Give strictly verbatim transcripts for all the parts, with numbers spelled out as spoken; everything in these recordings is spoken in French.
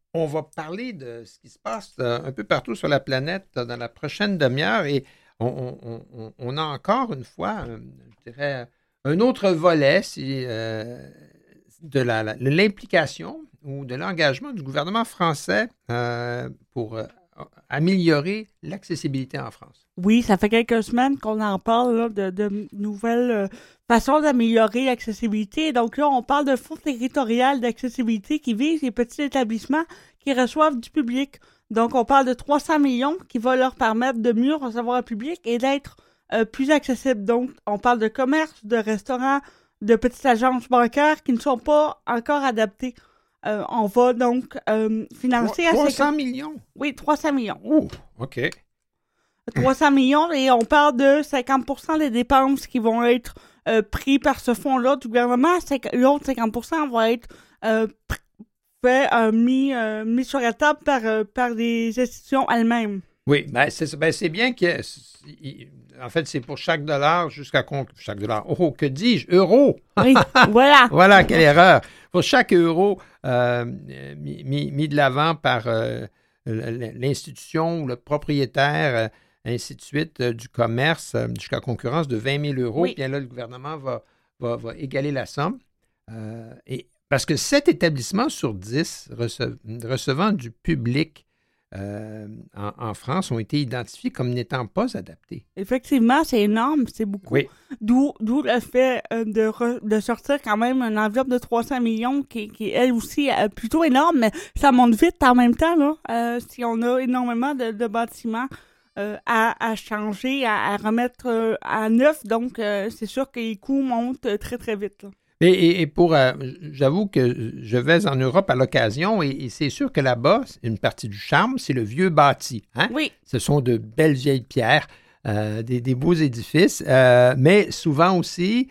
On va parler de ce qui se passe euh, un peu partout sur la planète euh, dans la prochaine demi-heure et on, on- on- on a encore une fois, euh, je dirais, un autre volet si, euh, de la- la- de l'implication ou de l'engagement du gouvernement français euh, pour euh, améliorer l'accessibilité en France. Oui, ça fait quelques semaines qu'on en parle là, de, de nouvelles euh, façons d'améliorer l'accessibilité. Donc là, on parle de fonds territorial d'accessibilité qui vise les petits établissements qui reçoivent du public. Donc, on parle de trois cents millions qui va leur permettre de mieux recevoir le public et d'être euh, plus accessible. Donc, on parle de commerce, de restaurants, de petites agences bancaires qui ne sont pas encore adaptées. Euh, on va donc euh, Trois- financer à trois cinquante... cents millions? Oui, trois cents millions. Oh, OK. trois cents millions et on parle de cinquante pour cent des dépenses qui vont être euh, pris par ce fonds-là du gouvernement. L'autre cinquante pour cent va être euh, fait, euh, mis, euh, mis sur la table par, euh, par les institutions elles-mêmes. Oui, ben c'est ben c'est bien que, en fait, c'est pour chaque dollar jusqu'à con- chaque dollar. Oh, que dis-je? Euro! Oui, voilà. Voilà, quelle erreur! Pour chaque euro euh, mis, mis- mis de l'avant par euh, l'institution ou le propriétaire, euh, ainsi de suite, euh, du commerce euh, jusqu'à concurrence de vingt mille euros, Oui. bien là, le gouvernement va, va, va égaler la somme. Euh, et, parce que sept établissements sur dix rece- recevant du public euh, en, en France ont été identifiés comme n'étant pas adaptés. Effectivement, c'est énorme, c'est beaucoup. Oui. D'où, d'où le fait euh, de, re- de sortir quand même une enveloppe de trois cents millions qui, qui est elle aussi euh, plutôt énorme, mais ça monte vite en même temps, là. Euh, si on a énormément de, de bâtiments euh, à, à changer, à, à remettre euh, à neuf, donc euh, c'est sûr que les coûts montent euh, très, très vite, là. Et, et- et pour, euh, j'avoue que je vais en Europe à l'occasion et, et c'est sûr que là-bas, une partie du charme, c'est le vieux bâti. Hein? Oui. Ce sont de belles vieilles pierres, euh, des, des beaux édifices, euh, mais souvent aussi,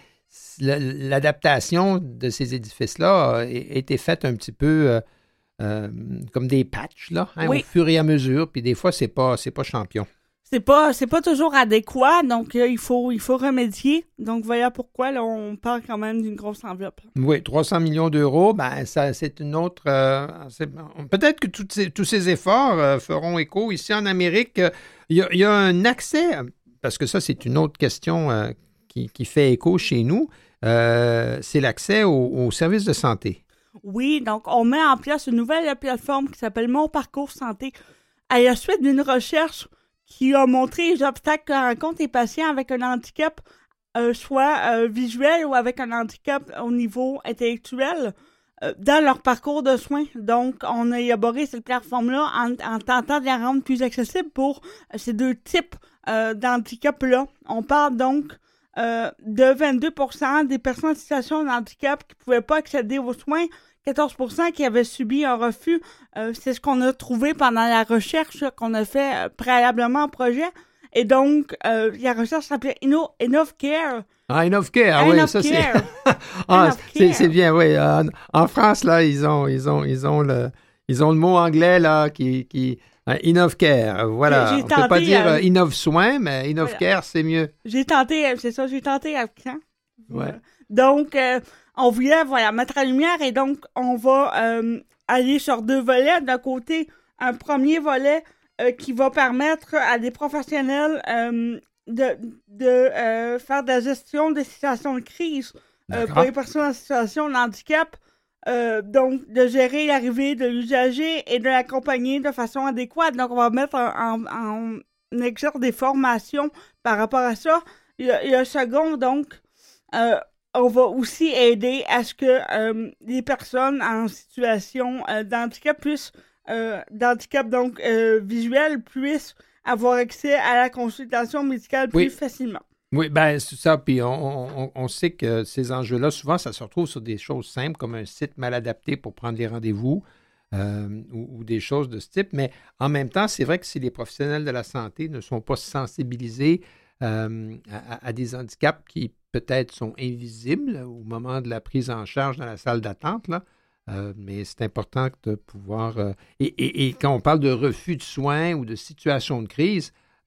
le- l'adaptation de ces édifices-là a été faite un petit peu euh, euh, comme des patchs, là, hein, Oui. au fur et à mesure, puis des fois, c'est pas, c'est pas champion. C'est pas, c'est pas toujours adéquat, donc euh, il faut, il faut remédier. Donc voilà pourquoi là, on parle quand même d'une grosse enveloppe. Oui, trois cents millions d'euros, ben, ça, c'est une autre. euh, c'est- peut-être que toutes ces- tous ces efforts euh, feront écho. Ici en Amérique, euh, il y, a- il y a un accès, parce que ça, c'est une autre question euh, qui, qui fait écho chez nous, euh, c'est l'accès aux, aux services de santé. Oui, donc on met en place une nouvelle plateforme qui s'appelle Mon Parcours Santé à la suite d'une recherche qui a montré les obstacles que rencontrent les patients avec un handicap, euh, soit euh, visuel ou avec un handicap au niveau intellectuel, euh, dans leur parcours de soins. Donc, on a élaboré cette plateforme-là en, en tentant de la rendre plus accessible pour euh, ces deux types euh, d'handicap-là. On parle donc euh, de vingt-deux pour cent des personnes en situation de handicap qui ne pouvaient pas accéder aux soins, quatorze pour cent qui avaient subi un refus. Euh, c'est ce qu'on a trouvé pendant la recherche qu'on a fait euh, préalablement au projet. Et donc, euh, la recherche s'appelait Inno- InnoveCare. Ah, InnoveCare, ah oui, ça c'est. InnoveCare. ah, InnoveCare. c'est, c'est bien, oui. En, en France, là, ils ont, ils ont, ils ont le, ils ont le mot anglais là qui, qui hein, InnoveCare. Voilà. J'ai- j'ai On ne peut pas tenté, dire euh, euh, InnoveSoin, mais InnoveCare, Voilà. c'est mieux. J'ai tenté, euh, c'est ça, j'ai tenté à quand? Ouais. Donc, euh, on voulait, voilà, mettre la lumière et donc, on va euh, aller sur deux volets. D'un côté, un premier volet euh, qui va permettre à des professionnels euh, de, de euh, faire de la gestion des situations de crise euh, D'accord. pour les personnes en situation de handicap. Euh, donc, de gérer l'arrivée de l'usager et de l'accompagner de façon adéquate. Donc, on va mettre en, en, en exerce des formations par rapport à ça. Il y a, il y a un second, donc, euh, on va aussi aider à ce que euh, les personnes en situation euh, d'handicap puissent, euh, d'handicap donc euh, visuel, puissent avoir accès à la consultation médicale plus Oui. facilement. Oui, ben c'est ça. Puis on, on, on sait que ces enjeux-là, souvent, ça se retrouve sur des choses simples comme un site mal adapté pour prendre les rendez-vous euh, ou, ou des choses de ce type. Mais en même temps, c'est vrai que si les professionnels de la santé ne sont pas sensibilisés euh, à, à des handicaps qui peut-être sont invisibles au moment de la prise en charge dans la salle d'attente, là, euh, mais c'est important de pouvoir... euh, et, et, et quand on parle de refus de soins ou de situation de crise,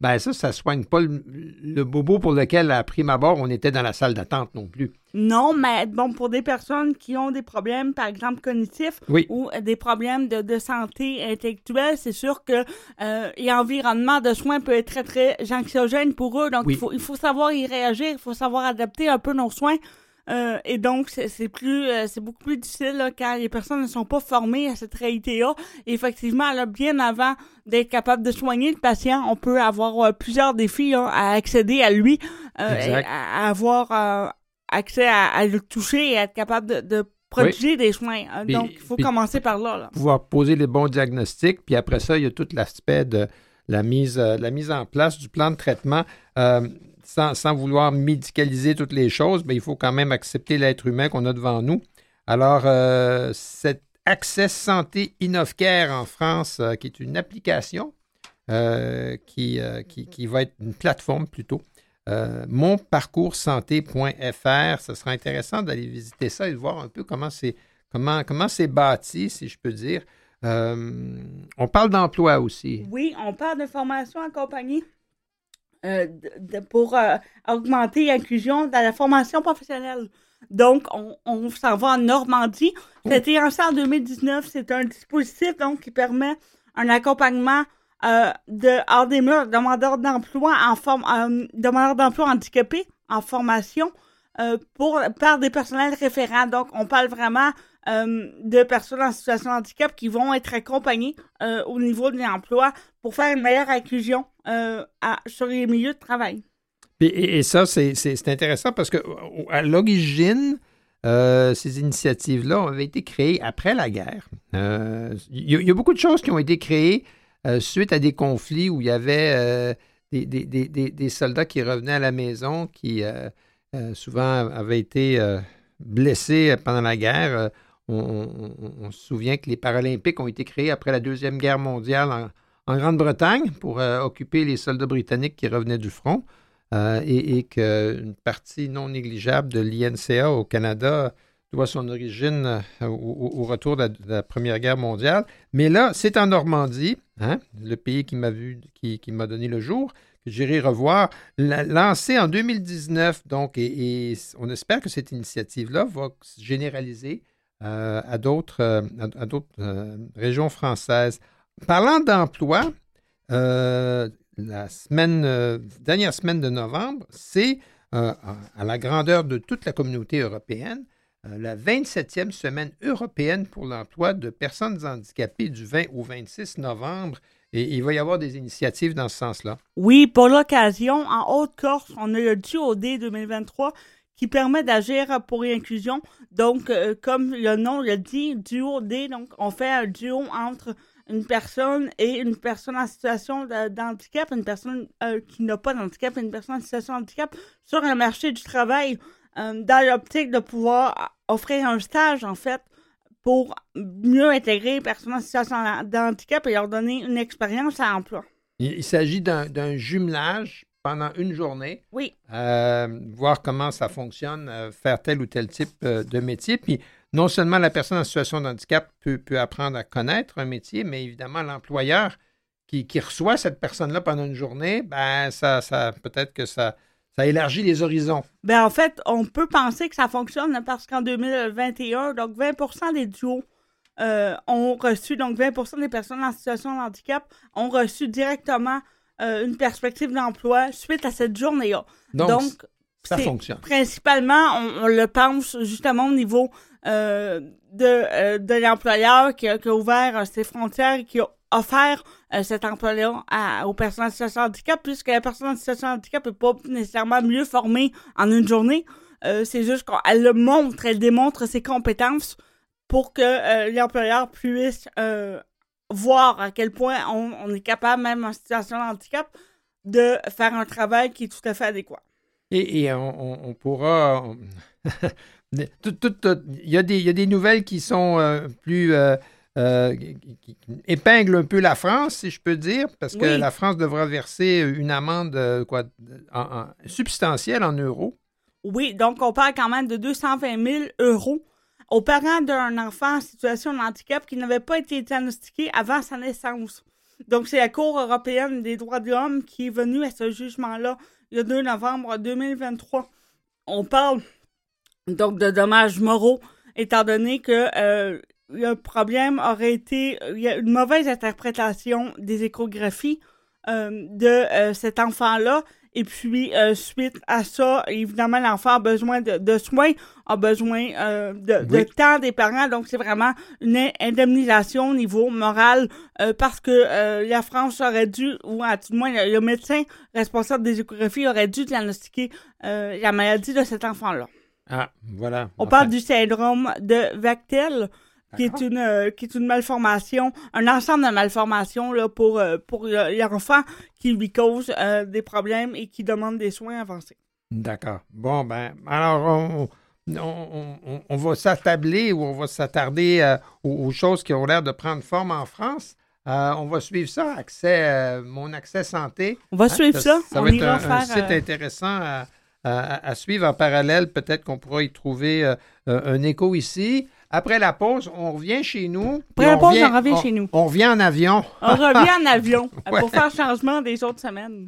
Ben ça, ça ne soigne pas le, le bobo pour lequel, à prime abord, on était dans la salle d'attente non plus. Non, mais bon, pour des personnes qui ont des problèmes, par exemple, cognitifs oui. ou des problèmes de, de santé intellectuelle, c'est sûr que euh, l'environnement de soins peut être très, très anxiogène pour eux. Donc, oui. il faut, il faut savoir y réagir, il faut savoir adapter un peu nos soins. Euh, et donc, c'est, c'est plus, euh, c'est beaucoup plus difficile là, quand les personnes ne sont pas formées à cette réalité-là. Et effectivement, là, bien avant d'être capable de soigner le patient, on peut avoir euh, plusieurs défis là, à accéder à lui, euh, exact. À, à avoir euh, accès à, à le toucher et à être capable de, de prodiguer oui. des soins. Euh, puis, donc, il faut commencer par là, là. Pouvoir poser les bons diagnostics, puis après ça, il y a tout l'aspect de la mise, euh, la mise en place du plan de traitement. Euh, Sans, sans vouloir médicaliser toutes les choses, mais il faut quand même accepter l'être humain qu'on a devant nous. Alors, euh, cet Access Santé InnovCare en France, euh, qui est une application euh, qui, euh, qui, qui va être une plateforme plutôt, euh, mon parcours santé point f r. Ce sera intéressant d'aller visiter ça et de voir un peu comment c'est, comment, comment c'est bâti, si je peux dire. Euh, on parle d'emploi aussi. Oui, on parle de formation accompagnée. Euh, de, de, pour euh, augmenter l'inclusion dans la formation professionnelle. Donc, on, on s'en va en Normandie. Ça a été lancé en deux mille dix-neuf. C'est un dispositif donc, qui permet un accompagnement euh, de hors des murs, demandeurs d'emploi en forme, euh, demandeurs d'emploi handicapés en formation euh, pour, par des personnels référents. Donc, on parle vraiment euh, de personnes en situation de handicap qui vont être accompagnées euh, au niveau de l'emploi pour faire une meilleure inclusion euh, à, sur les milieux de travail. Et, et, et ça, c'est, c'est, c'est intéressant parce qu'à l'origine, euh, ces initiatives-là avaient été créées après la guerre. Il euh, y, y a beaucoup de choses qui ont été créées euh, suite à des conflits où il y avait euh, des, des, des, des soldats qui revenaient à la maison, qui euh, euh, souvent avaient été euh, blessés pendant la guerre. On, on, on se souvient que les Paralympiques ont été créés après la Deuxième Guerre mondiale en, en Grande-Bretagne pour euh, occuper les soldats britanniques qui revenaient du front euh, et, et qu'une partie non négligeable de l'I N C A au Canada doit son origine euh, au, au retour de la, de la Première Guerre mondiale. Mais là, c'est en Normandie, hein, le pays qui m'a vu, qui, qui m'a donné le jour, que j'irai revoir, la, lancé en deux mille dix-neuf. Donc, et, et on espère que cette initiative-là va se généraliser Euh, à d'autres, euh, à, à d'autres euh, régions françaises. Parlant d'emploi, euh, la semaine, euh, dernière semaine de novembre, c'est euh, à la grandeur de toute la communauté européenne, euh, la vingt-septième semaine européenne pour l'emploi de personnes handicapées du vingt au vingt-six novembre. Et il va y avoir des initiatives dans ce sens-là. Oui, pour l'occasion, en Haute-Corse, on a le D O D deux mille vingt-trois qui permet d'agir pour l'inclusion. Donc, euh, comme le nom le dit, duo-D, donc on fait un duo entre une personne et une personne en situation de, d'handicap, une personne euh, qui n'a pas d'handicap et une personne en situation de handicap sur un marché du travail euh, dans l'optique de pouvoir offrir un stage, en fait, pour mieux intégrer les personnes en situation de handicap et leur donner une expérience à l'emploi. Il, il s'agit d'un, d'un jumelage pendant une journée, oui. euh, voir comment ça fonctionne, euh, faire tel ou tel type euh, de métier. Puis non seulement la personne en situation de handicap peut, peut apprendre à connaître un métier, mais évidemment l'employeur qui, qui reçoit cette personne-là pendant une journée, ben ça, ça peut-être que ça, ça élargit les horizons. Ben en fait, on peut penser que ça fonctionne parce qu'en deux mille vingt et un, donc vingt pour cent des duos euh, ont reçu, donc vingt pour cent des personnes en situation de handicap ont reçu directement Euh, une perspective d'emploi suite à cette journée-là. Donc, Donc ça fonctionne. Principalement, on, on le pense justement au niveau euh, de, euh, de l'employeur qui a, qui a ouvert euh, ses frontières et qui a offert euh, cet emploi-là à, aux personnes en situation de handicap, puisque la personne en situation de handicap n'est pas nécessairement mieux formée en une journée. Euh, c'est juste qu'elle le montre, elle démontre ses compétences pour que euh, l'employeur puisse euh, voir à quel point on, on est capable, même en situation de handicap, de faire un travail qui est tout à fait adéquat. Et, et on, on, on pourra... tout, tout, tout, il, y a des, il y a des nouvelles qui sont euh, plus... Euh, euh, qui, qui épinglent un peu la France, si je peux dire, parce que oui. La France devra verser une amende euh, quoi, en, en, substantielle en euros. Oui, donc on parle quand même de deux cent vingt mille euros aux parents d'un enfant en situation de handicap qui n'avait pas été diagnostiqué avant sa naissance. Donc, c'est la Cour européenne des droits de l'homme qui est venue à ce jugement-là le deux novembre deux mille vingt-trois. On parle donc de dommages moraux, étant donné que euh, le problème aurait été, il y a une mauvaise interprétation des échographies euh, de euh, cet enfant-là. Et puis, euh, suite à ça, évidemment, l'enfant a besoin de, de soins, a besoin euh, de, Oui. de temps des parents. Donc, c'est vraiment une indemnisation au niveau moral euh, parce que euh, la France aurait dû, ou à tout le moins, le, le médecin responsable des échographies aurait dû diagnostiquer euh, la maladie de cet enfant-là. Ah, voilà. On Enfin, parle du syndrome de Vechtel, qui est une euh, qui est une malformation, un ensemble de malformations là, pour, euh, pour euh, l'enfant qui lui cause euh, des problèmes et qui demande des soins avancés. D'accord. Bon, ben, alors, on, on, on, on va s'attabler ou on va s'attarder euh, aux, aux choses qui ont l'air de prendre forme en France. Euh, on va suivre ça, accès, euh, mon accès santé. On va Hein, suivre ça. Ça On va être ira un, faire, un site euh, intéressant à, à, à suivre en parallèle. Peut-être qu'on pourra y trouver euh, un écho ici. Après la pause, on revient chez nous. Après la pause, on revient chez nous. On revient en avion. On revient en avion Ouais. pour faire changement des autres semaines.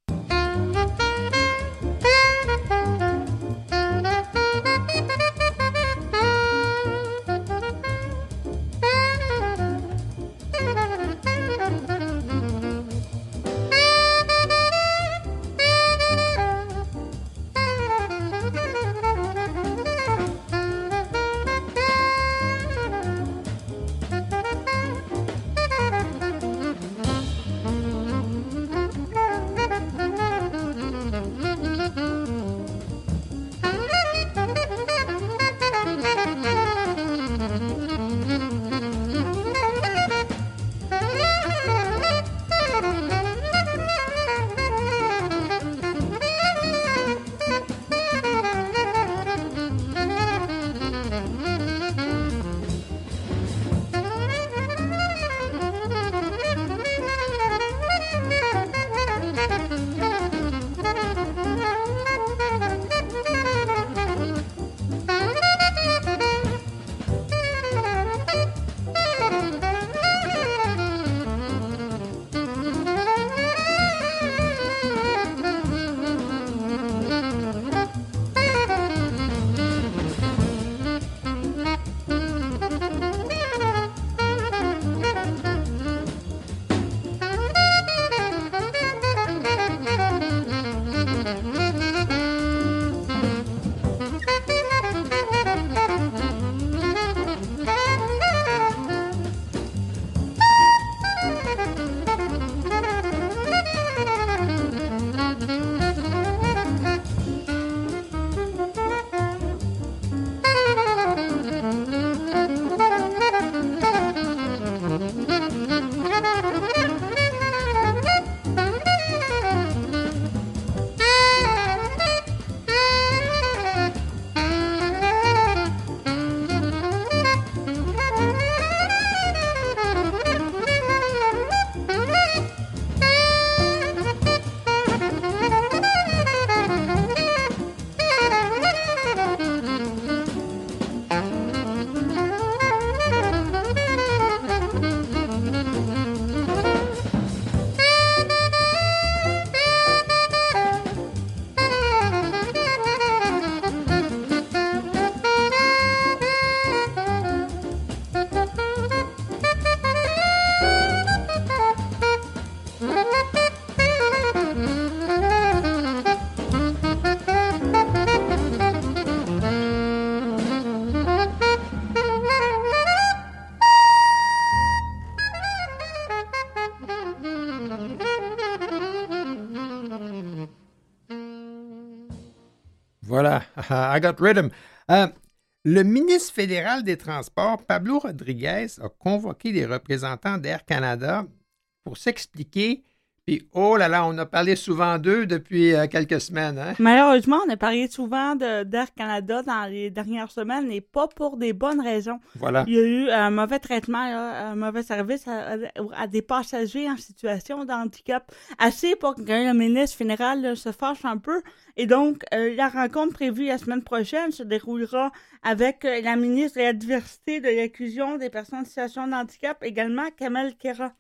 Voilà, I got rhythm. Euh, le ministre fédéral des Transports, Pablo Rodriguez, a convoqué les représentants d'Air Canada pour s'expliquer. Puis, oh là là, on a parlé souvent d'eux depuis euh, quelques semaines. Hein? Malheureusement, on a parlé souvent de, d'Air Canada dans les dernières semaines et pas pour des bonnes raisons. Voilà. Il y a eu un mauvais traitement, là, un mauvais service à, à des passagers en situation de handicap. Assez pour que le ministre fédéral là, se fâche un peu. Et donc, euh, la rencontre prévue la semaine prochaine se déroulera avec euh, la ministre de la Diversité, de l'inclusion des personnes en situation de handicap, également Kamel Kera.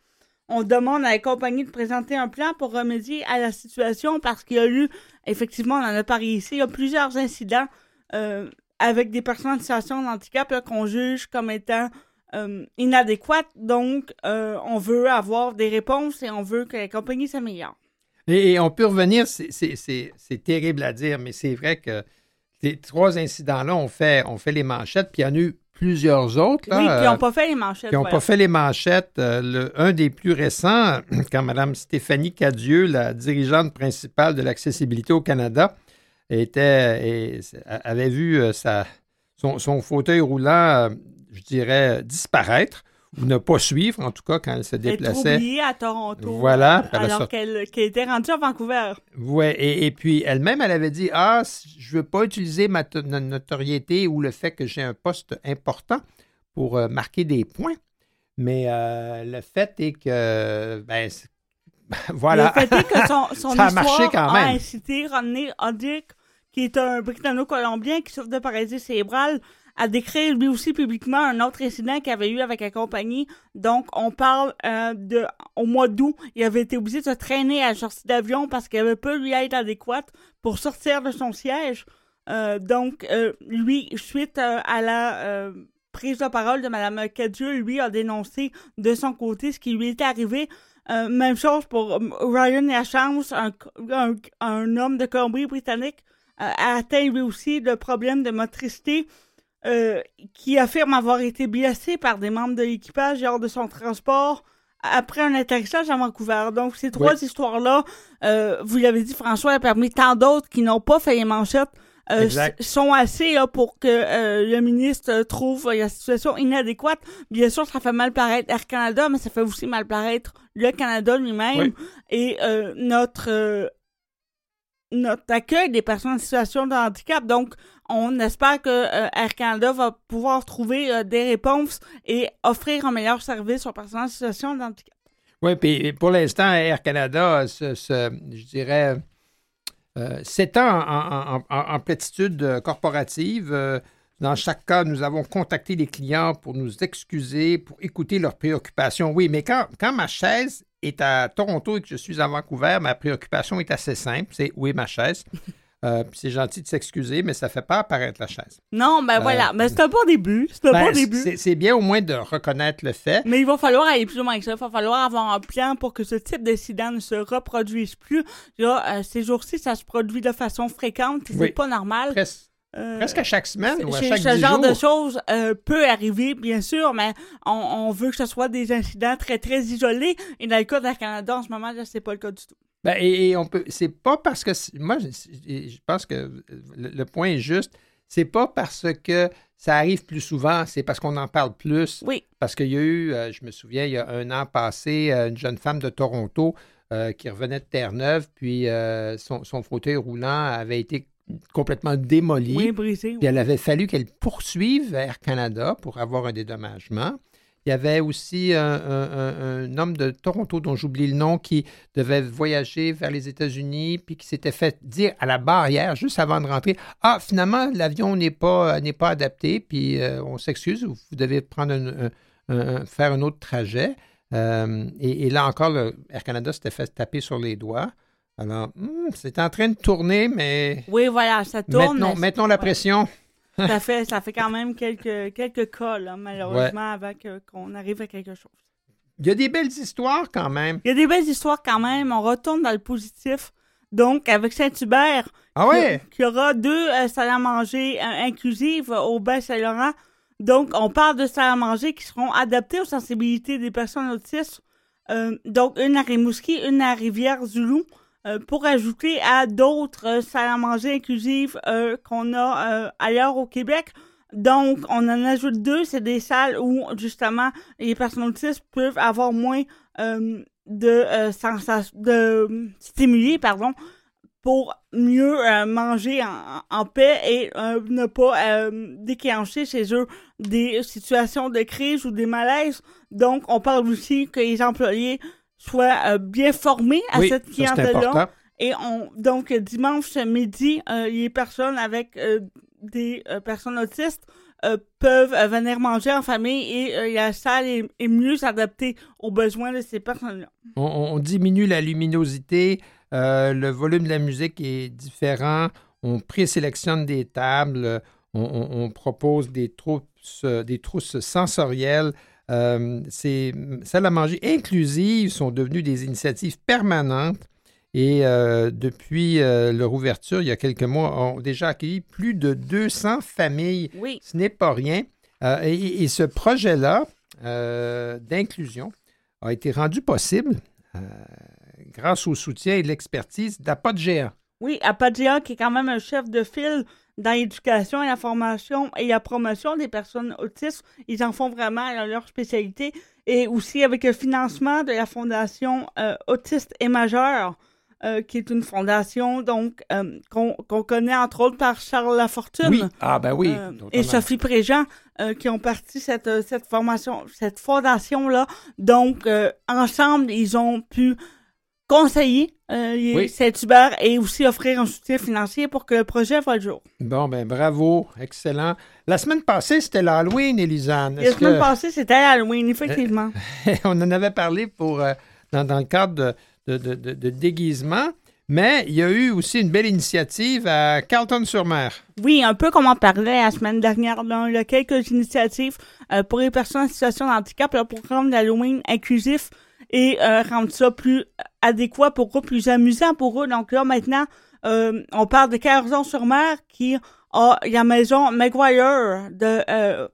on demande à la compagnie de présenter un plan pour remédier à la situation parce qu'il y a eu, effectivement, on en a parlé ici, il y a plusieurs incidents euh, avec des personnes en situation de handicap là, qu'on juge comme étant euh, inadéquates. Donc, euh, on veut avoir des réponses et on veut que la compagnie s'améliore. Et, et on peut revenir, c'est, c'est, c'est, c'est terrible à dire, mais c'est vrai que ces trois incidents-là ont fait, ont fait les manchettes, puis il y en a eu plusieurs autres. Là, oui, qui n'ont euh, pas fait les manchettes. Qui n'ont voilà. pas fait les manchettes. Euh, le, un des plus récents, quand Mme Stéphanie Cadieux, la dirigeante principale de l'accessibilité au Canada, était, et, avait vu euh, sa, son, son fauteuil roulant, euh, je dirais, disparaître, ou ne pas suivre, en tout cas, quand elle se déplaçait. Elle est oubliée à Toronto, voilà, euh, alors sort... qu'elle, qu'elle était rendue à Vancouver. Oui, et, et puis elle-même, elle avait dit « Ah, je ne veux pas utiliser ma to- notoriété ou le fait que j'ai un poste important pour euh, marquer des points. » Mais euh, le fait est que, ben, c'est... voilà, le fait est que son, son ça a histoire marché quand même. a incité Rodney Hoddick, qui est un Britanno-Colombien qui souffre de paralysie cérébrale, à décrire lui aussi publiquement un autre incident qu'il avait eu avec la compagnie. Donc, on parle euh, de au mois d'août, il avait été obligé de se traîner à la sortie d'avion parce qu'il avait pas eu l'aide adéquate pour sortir de son siège. Euh, donc, euh, lui, suite euh, à la euh, prise de parole de Mme Cadieux, lui a dénoncé de son côté ce qui lui était arrivé. Euh, même chose pour Ryan Lachance, un, un, un homme de Colombie-Britannique, euh, a atteint lui aussi le problème de motricité. Euh, qui affirme avoir été blessé par des membres de l'équipage lors de son transport après un atterrissage à Vancouver. Donc, ces trois oui. histoires-là, euh, vous l'avez dit, François, parmi tant d'autres qui n'ont pas fait les manchettes, euh, sont assez là, pour que euh, le ministre trouve la situation inadéquate. Bien sûr, ça fait mal paraître Air Canada, mais ça fait aussi mal paraître le Canada lui-même oui. et euh, notre... Euh, notre accueil des personnes en situation de handicap. Donc, on espère que euh, Air Canada va pouvoir trouver euh, des réponses et offrir un meilleur service aux personnes en situation de handicap. Oui, puis pour l'instant, Air Canada, se, se, je dirais, euh, s'étend en, en, en, en platitude corporative. Euh, dans chaque cas, nous avons contacté les clients pour nous excuser, pour écouter leurs préoccupations. Oui, mais quand, quand ma chaise est à Toronto et que je suis à Vancouver, ma préoccupation est assez simple, c'est où est ma chaise? Euh, puis c'est gentil de s'excuser, mais ça fait pas apparaître la chaise. Non, ben euh, voilà, mais c'est un bon début. C'est un ben, bon début. C'est, c'est bien au moins de reconnaître le fait. Mais il va falloir aller plus loin que ça. Il va falloir avoir un plan pour que ce type d'incident ne se reproduise plus. Là, euh, ces jours-ci, ça se produit de façon fréquente. C'est oui. pas normal. Presque. Euh, Presque à chaque semaine ou à chaque ce dix genre jours. de choses euh, peut arriver, bien sûr, mais on, on veut que ce soit des incidents très, très isolés. Et dans le cas d'Air Canada, en ce moment, là, c'est pas le cas du tout. Ben, et, et on peut. C'est pas parce que. Moi, je, je pense que le, le point est juste. C'est pas parce que ça arrive plus souvent, c'est parce qu'on en parle plus. Oui. Parce qu'il y a eu, euh, je me souviens, il y a un an passé, euh, une jeune femme de Toronto euh, qui revenait de Terre-Neuve, puis euh, son, son fauteuil roulant avait été complètement démolie. Oui, brisé. Oui. Puis il avait fallu qu'elle poursuive Air Canada pour avoir un dédommagement. Il y avait aussi un, un, un, un homme de Toronto, dont j'oublie le nom, qui devait voyager vers les États-Unis, puis qui s'était fait dire à la barrière, juste avant de rentrer, « Ah, finalement, l'avion n'est pas, n'est pas adapté, puis euh, on s'excuse, vous devez prendre un, un, un, faire un autre trajet. Euh, » et, et là encore, le Air Canada s'était fait taper sur les doigts. Alors, hmm, c'est en train de tourner, mais... Oui, voilà, ça tourne. Mettons, mettons la pression. Ça fait, ça fait quand même quelques, quelques cas, là, malheureusement, ouais. avant que, qu'on arrive à quelque chose. Il y a des belles histoires quand même. Il y a des belles histoires quand même. On retourne dans le positif. Donc, avec Saint-Hubert, ah ouais? qui, qui aura deux euh, salles à manger euh, inclusives au Baie-Saint-Laurent. Donc, on parle de salles à manger qui seront adaptées aux sensibilités des personnes autistes. Euh, donc, une à Rimouski, une à Rivière-du-Loup. Euh, pour ajouter à d'autres euh, salles à manger inclusives euh, qu'on a euh, ailleurs au Québec. Donc, on en ajoute deux. C'est des salles où, justement, les personnes autistes peuvent avoir moins euh, de, euh, sensation, de stimuli, pardon, pour mieux euh, manger en, en paix et euh, ne pas euh, déclencher chez eux des situations de crise ou des malaises. Donc, on parle aussi que les employés soient euh, bien formés à oui, cette clientèle-là. Et on, donc, dimanche midi, euh, les personnes avec euh, des euh, personnes autistes euh, peuvent euh, venir manger en famille et euh, la salle est, est mieux adaptée aux besoins de ces personnes-là. On, on diminue la luminosité, euh, le volume de la musique est différent, on présélectionne des tables, on, on, on propose des trousses, des trousses sensorielles. Euh, ces salles à manger inclusives sont devenues des initiatives permanentes et euh, depuis euh, leur ouverture, il y a quelques mois, ont déjà accueilli plus de deux cents familles. Oui. Ce n'est pas rien. Euh, et, et ce projet-là euh, d'inclusion a été rendu possible euh, grâce au soutien et l'expertise d'Apogea. Oui, Apogea, qui est quand même un chef de file dans l'éducation et la formation et la promotion des personnes autistes. Ils en font vraiment leur spécialité. Et aussi avec le financement de la Fondation euh, Autistes et Majeurs, euh, qui est une fondation donc euh, qu'on, qu'on connaît entre autres par Charles Lafortune. Oui, ah ben oui. Euh, et Sophie Préjean, euh, qui ont parti cette, cette formation, cette fondation-là. Donc, euh, ensemble, ils ont pu conseiller euh, les oui. Saint-Hubert et aussi offrir un soutien financier pour que le projet voie le jour. Bon, ben bravo, excellent. La semaine passée, c'était l'Halloween, Élisane. La semaine que... passée, c'était l'Halloween, effectivement. On en avait parlé pour euh, dans, dans le cadre de, de, de, de déguisement, mais il y a eu aussi une belle initiative à Carleton-sur-Mer. Oui, un peu comme on parlait la semaine dernière. Là, il y a quelques initiatives euh, pour les personnes en situation de handicap, le programme d'Halloween inclusif et euh, rendre ça plus adéquat pour eux, plus amusant pour eux. Donc là, maintenant, euh, on parle de Carleton-sur-Mer qui a la maison Maguire de... Euh,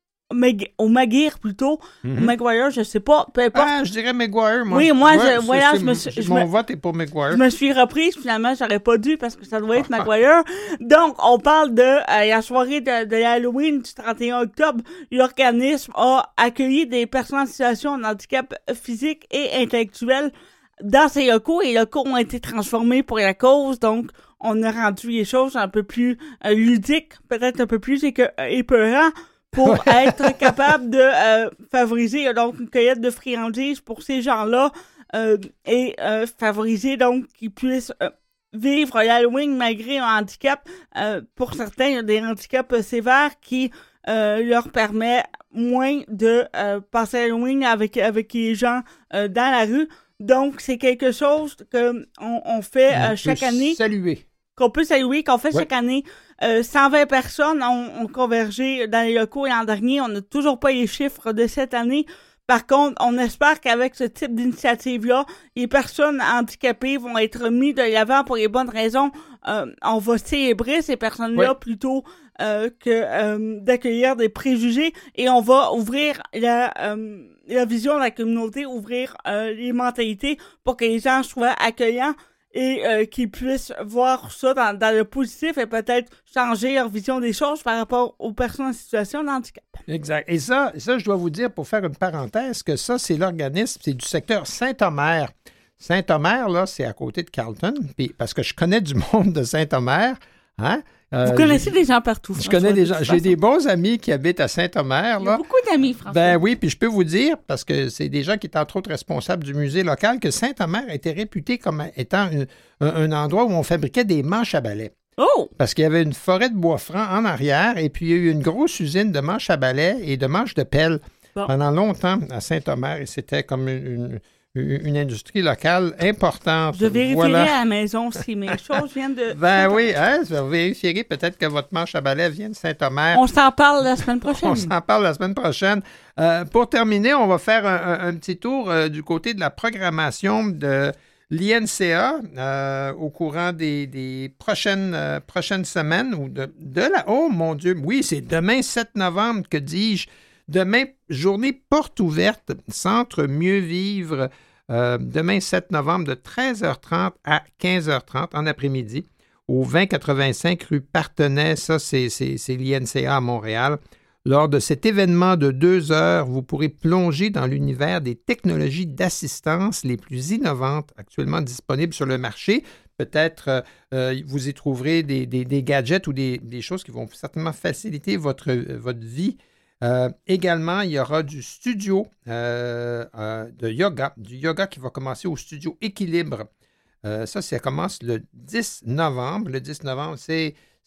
Mag- au Maguire plutôt, mm-hmm. Maguire, je sais pas, peu importe. Ah, je dirais Maguire, moi. Oui, moi, ouais, je, voilà, je me suis... Je mon me, vote est pour Maguire. Je me suis reprise, finalement, j'aurais pas dû parce que ça doit être Maguire. Donc, on parle de euh, la soirée de, de Halloween du trente et un octobre. L'organisme a accueilli des personnes en situation de handicap physique et intellectuel dans ses locaux et les locaux ont été transformés pour la cause. Donc, on a rendu les choses un peu plus euh, ludiques, peut-être un peu plus éque- épeurant, pour être capable de euh, favoriser donc une cueillette de friandises pour ces gens-là euh, et euh, favoriser donc qu'ils puissent euh, vivre l'Halloween malgré un handicap. Euh, pour certains, il y a des handicaps sévères qui euh, leur permettent moins de euh, passer l'Halloween avec, avec les gens euh, dans la rue. Donc, c'est quelque chose qu'on on fait euh, chaque année. Saluer. Qu'on peut saluer, qu'on fait ouais. chaque année. Euh, cent vingt personnes ont, ont convergé dans les locaux l'an dernier. On n'a toujours pas les chiffres de cette année. Par contre, on espère qu'avec ce type d'initiative-là, les personnes handicapées vont être mises de l'avant pour les bonnes raisons. Euh, on va célébrer ces personnes-là ouais. plutôt euh, que euh, d'accueillir des préjugés et on va ouvrir la, euh, la vision de la communauté, ouvrir euh, les mentalités pour que les gens soient accueillants et euh, qu'ils puissent voir ça dans, dans le positif et peut-être changer leur vision des choses par rapport aux personnes en situation de handicap. Exact. Et ça, ça, je dois vous dire, pour faire une parenthèse, que ça, c'est l'organisme, c'est du secteur Saint-Omer. Saint-Omer, là, c'est à côté de Carleton, puis parce que je connais du monde de Saint-Omer, hein? Euh, Vous connaissez des gens partout. Je connais des gens. J'ai des bons amis qui habitent à Saint-Omer. Il y a beaucoup d'amis, François. Ben oui, puis je peux vous dire, parce que c'est des gens qui étaient entre autres responsables du musée local, que Saint-Omer était réputé comme étant un, un, un endroit où on fabriquait des manches à balai. Oh! Parce qu'il y avait une forêt de bois franc en arrière et puis il y a eu une grosse usine de manches à balai et de manches de pelle bon. pendant longtemps à Saint-Omer et c'était comme une... une... une industrie locale importante. Je vérifierai voilà. à la maison si mes choses viennent de... Ben oui, hein, vous vérifierez peut-être que votre manche à balai vient de Saint-Omer. On s'en parle la semaine prochaine. On s'en parle la semaine prochaine. Euh, pour terminer, on va faire un, un, un petit tour euh, du côté de la programmation de l'I N C A euh, au courant des, des prochaines, euh, prochaines semaines. ou de, de la... Oh mon Dieu, oui, c'est demain sept novembre, que dis-je? Demain, journée porte ouverte, Centre Mieux Vivre, euh, demain sept novembre de treize heures trente à quinze heures trente en après-midi au vingt quatre-vingt-cinq rue Partenay. Ça, c'est, c'est, c'est l'I N C A à Montréal. Lors de cet événement de deux heures, vous pourrez plonger dans l'univers des technologies d'assistance les plus innovantes actuellement disponibles sur le marché. Peut-être euh, vous y trouverez des, des, des gadgets ou des, des choses qui vont certainement faciliter votre, votre vie. Euh, également, il y aura du studio euh, euh, de yoga, du yoga qui va commencer au studio Équilibre. Euh, ça, ça commence le dix novembre. Le dix novembre, c'est,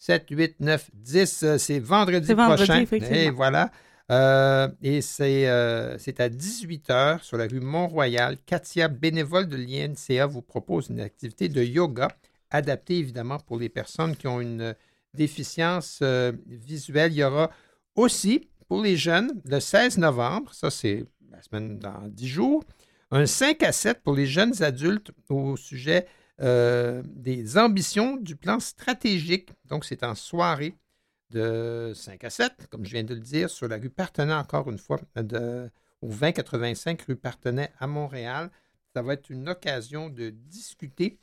sept, huit, neuf, dix. C'est vendredi C'est vendredi, prochain. effectivement. Et voilà. Euh, et c'est, euh, c'est à dix-huit heures sur la rue Mont-Royal. Katia, bénévole de l'I N C A, vous propose une activité de yoga adaptée évidemment pour les personnes qui ont une déficience euh, visuelle. Il y aura aussi pour les jeunes le seize novembre, ça c'est la semaine dans dix jours, un cinq à sept pour les jeunes adultes au sujet euh, des ambitions du plan stratégique. Donc c'est en soirée de cinq à sept, comme je viens de le dire, sur la rue Partenay, encore une fois, de, au vingt quatre-vingt-cinq rue Partenay à Montréal. Ça va être une occasion de discuter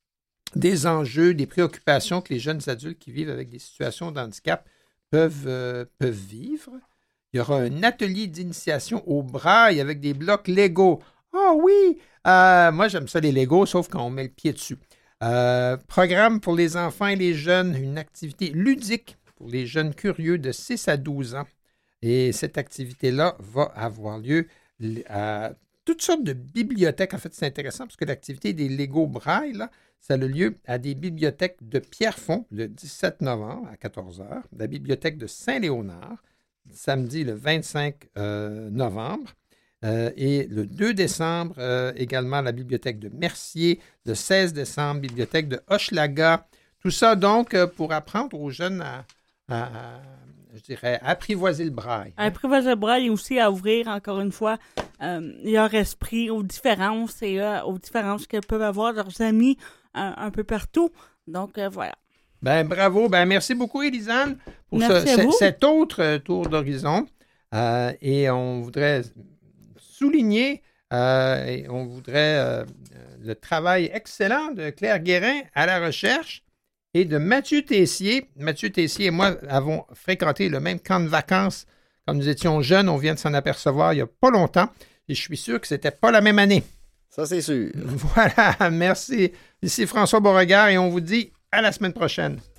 des enjeux, des préoccupations que les jeunes adultes qui vivent avec des situations de handicap peuvent, euh, peuvent vivre. Il y aura un atelier d'initiation au braille avec des blocs Lego. Ah oh, oui! Euh, moi, j'aime ça les Legos, sauf quand on met le pied dessus. Euh, programme pour les enfants et les jeunes, une activité ludique pour les jeunes curieux de six à douze ans. Et cette activité-là va avoir lieu à toutes sortes de bibliothèques. En fait, c'est intéressant parce que l'activité des Lego Braille, là, ça a lieu à des bibliothèques de Pierrefonds le dix-sept novembre à quatorze heures, la bibliothèque de Saint-Léonard, samedi le vingt-cinq novembre, euh, et le deux décembre, euh, également la bibliothèque de Mercier, le seize décembre, bibliothèque de Hochelaga. Tout ça, donc, pour apprendre aux jeunes à, à, à je dirais, à apprivoiser le braille. À apprivoiser le braille et aussi à ouvrir, encore une fois, euh, leur esprit aux différences et euh, aux différences que peuvent avoir leurs amis euh, un peu partout. Donc, euh, voilà. Ben bravo. Ben merci beaucoup, Élisane, pour Merci ce, à vous. cet autre euh, tour d'horizon. Euh, et on voudrait souligner, euh, et on voudrait euh, le travail excellent de Claire Guérin à la recherche et de Mathieu Tessier. Mathieu Tessier et moi avons fréquenté le même camp de vacances quand nous étions jeunes. On vient de s'en apercevoir il n'y a pas longtemps. Et je suis sûr que ce n'était pas la même année. Ça, c'est sûr. Voilà, merci. Ici François Beauregard et on vous dit à la semaine prochaine.